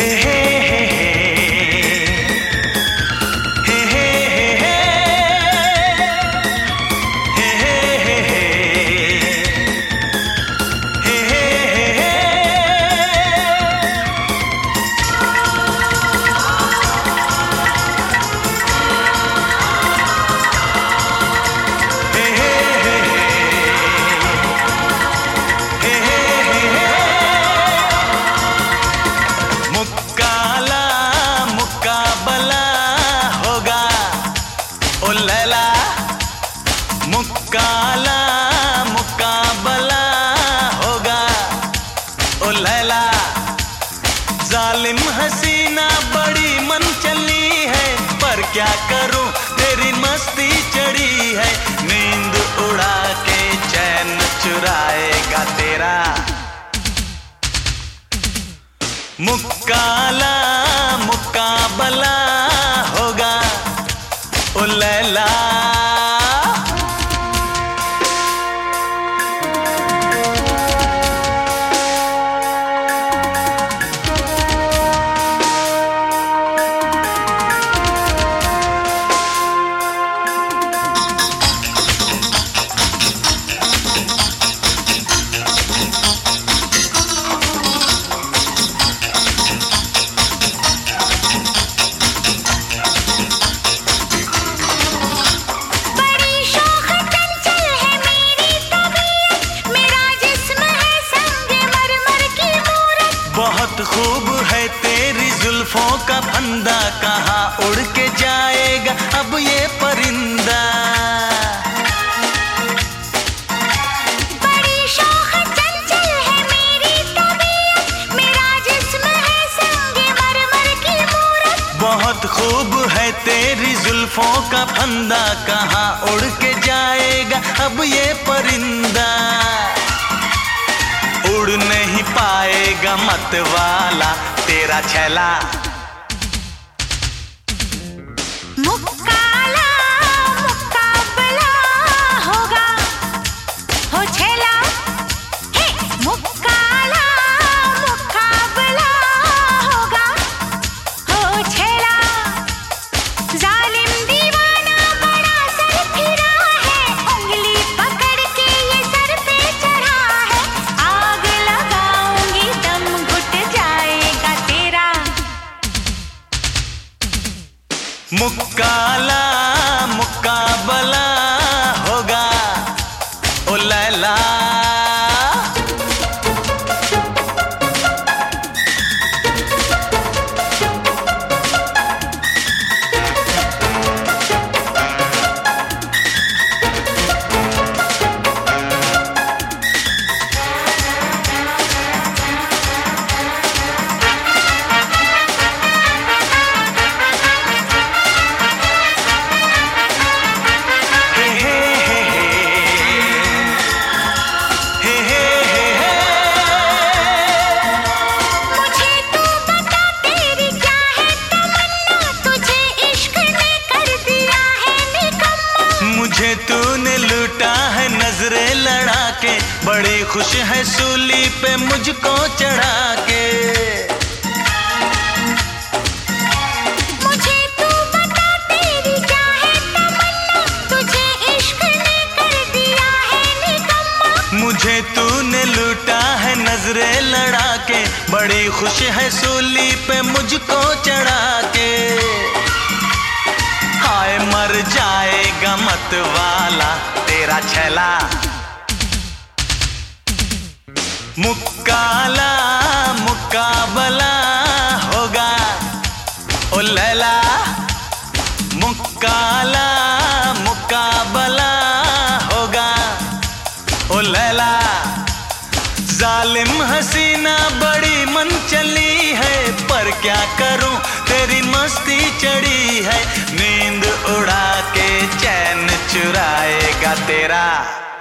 मुकाला मुकाबला होगा ओ लैला। जालिम हसीना बड़ी मन चली है, पर क्या करूं तेरी मस्ती चढ़ी है। नींद उड़ा के चैन चुराएगा तेरा मुकाला मुकाबला होगा ओ लैला। बहुत खूब है तेरी जुल्फों का फंदा, कहाँ उड़ के जाएगा अब ये परिंदा। बड़ी शौख चंचल है मेरी तबीयत, मेरा जिस्म है संगे मरमर की मूरत। बहुत खूब है तेरी जुल्फों का फंदा, कहाँ उड़ के जाएगा अब ये परिंदा। उड़ नहीं पाएगा मत वाला तेरा छैला मुकाला मुकाबला होगा हो छैला। हे मुकाला मुकाबला होगा हो छैला। जालिम दीवाना बड़ा सर फिरा है, उंगली पकड़ के ये सर पे चढ़ा है। आग लगाऊंगी दम घुट जाएगा तेरा मुकाला मुकाबला होगा ओ लैला। मुझे तूने लूटा है नजरें लड़ा के, बड़ी खुश है सूली पे मुझको चढ़ा के। मुझे तू बता तेरी क्या है तमन्ना, तुझे इश्क ने कर दिया है निकम्मा। मुझे तूने लूटा है नजरें लड़ा के, बड़ी खुश है सूली पे मुझको चढ़ा के। हाय मर जाएगा मत वाला तेरा छैला मुकाला मुकाबला होगा ओ लैला। मुकाला मुकाबला होगा ओ लैला। जालिम हसीना बड़ी मन चली है, पर क्या करूं तेरी मस्ती चढ़ी है। नींद उड़ा के चैन चुराएगा तेरा